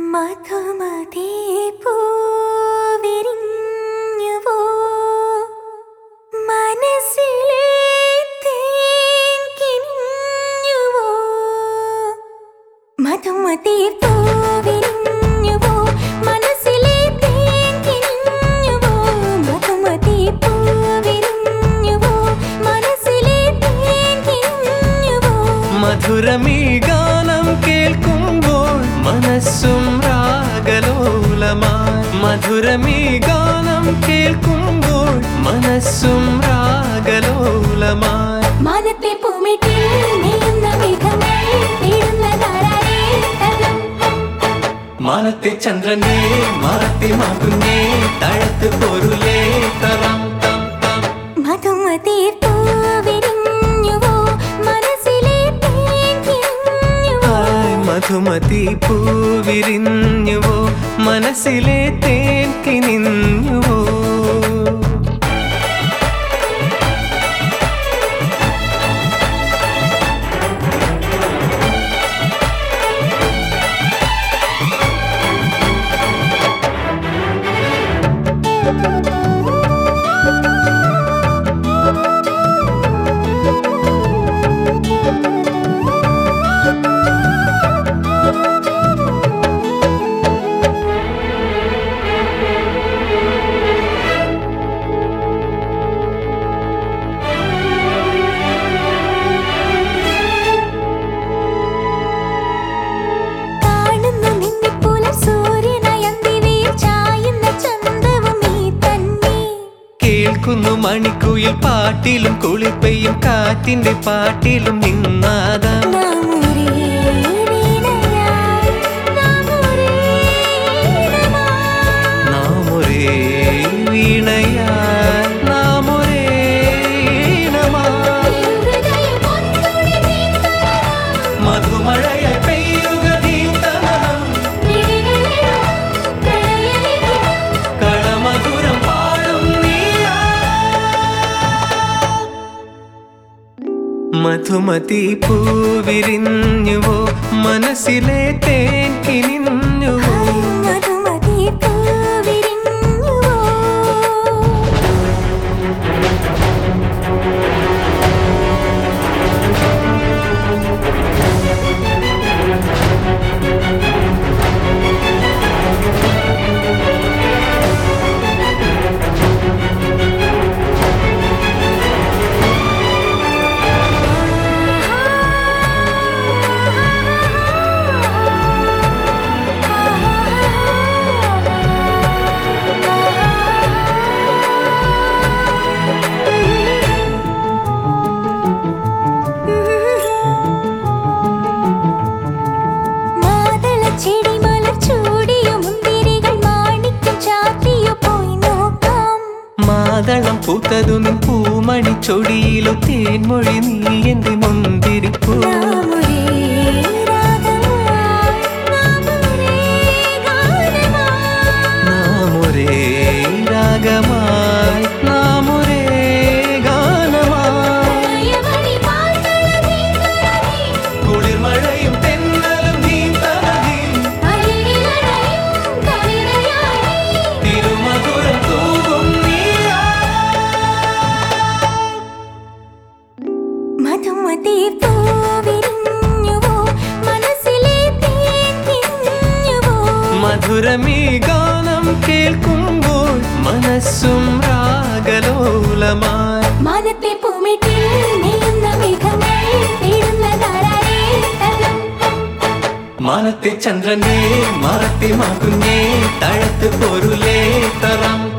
മധുമതി പൂവിരിഞ്ഞുവോ മനസ്സിലെ തേൻ കിനിഞ്ഞുവോ മധുമതി പൂവിരിഞ്ഞുവോ മനസ്സിലെ തേൻ കിനിഞ്ഞുവോ മധുമതി പൂവിരിഞ്ഞുവോ മനസ്സിലെ തേൻ കിനിഞ്ഞുവോ മധുരമീ ഗാനം കേൾക്കുമ്പോൾ മനസ്സും രാഗലോലമായി മധുരമീ ഗാനം കേൾക്കുമ്പോൾ മനസ്സും രാഗലോലമായി മാനത്തെ പൂമിട്ടിൽ നീയുന്ന മേഘങ്ങൾ തേടുന്നതാരാരേ മാനത്തെ ചന്ദ്രനെ മാറത്തെ മാകുന്നേ തഴത്ത് പൊരുളേ തറാം തം തം മധുമതി പൂവിരിഞ്ഞുവോ മനസ്സിലെ തേൻ കിനിഞ്ഞുവോ മധുമതി പൂവിരിഞ്ഞുവോ മനസ്സിലെ തേൻ കിനിഞ്ഞുവോ കേൾക്കുന്നു മണിക്കുയിൽ പാട്ടിലും കുളിപ്പയും കാറ്റിന്റെ പാട്ടിലും നിന്നാദം നാമൊരേ വീണയാൽ നാമൊരേ മധുമഴയായി പെയ്യുക ദീപ്തമനം കളമധുരം പാടും നീയാ മധുമതി പൂവിരിഞ്ഞുവോ മനസ്സിലെ തേൻ കിനിഞ്ഞുവോ മധുമതി പൂവിരിഞ്ഞുവോ മാതളം പൂത്തതു നിൻ പൂമണി ചൊടിയിലോ തേൻമൊഴി നീ എന്റെ മുന്തിരിപ്പൂ നാമൊരേ രാഗമായി നാമൊരേ ഗാനമായി കുളിർമഴയും തെന്നലും നീന്തലതിൽ തിരുമധുരം തൂകും നീയാ മധുമതി പൂവിരിഞ്ഞുവോ മനസ്സിലെ തേൻ കിനിഞ്ഞുവോ മധുരമീ ഗാനം കേൾക്കുമ്പോൾ മനസ്സും രാഗലോലമായി മാനത്തെ പൂമിട്ടിൽ നീയുന്ന മേഘങ്ങൾ തേടുന്നതാരാരേ മാനത്തെ ചന്ദ്രനെ മാറത്തെ മാകുന്നേ തഴത്ത് പൊരുളേ തറാം